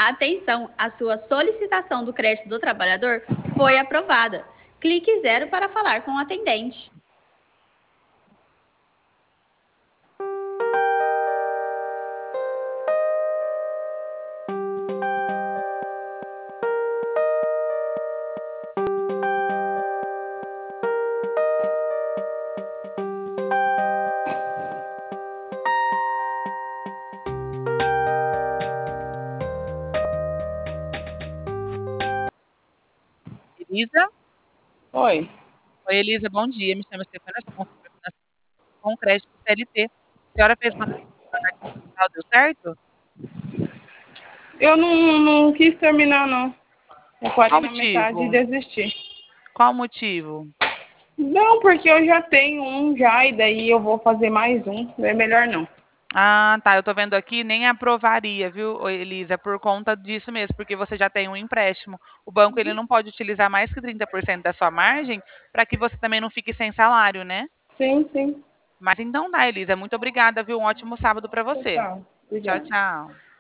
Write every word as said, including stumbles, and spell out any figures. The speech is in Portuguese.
Atenção, a sua solicitação do crédito do trabalhador foi aprovada. Clique zero para falar com o atendente. Elisa? Oi. Oi, Elisa, bom dia. Me chamo Stefania, sou consultora financeira com crédito C L T. A senhora fez uma cartão, deu certo? Eu não, não quis terminar, não. Eu parei Qual na metade e motivo? desisti. Qual motivo? Não, porque eu já tenho um já, e daí eu vou fazer mais um. É melhor não. Ah, tá. Eu tô vendo aqui, nem aprovaria, viu, ô, Elisa, por conta disso mesmo, porque você já tem um empréstimo. O banco ele não pode utilizar mais que trinta por cento da sua margem para que você também não fique sem salário, né? Sim, sim. Mas então tá, Elisa. Muito obrigada, viu? Um ótimo sábado para Tchau, você. tchau. Tchau, Obrigada. tchau.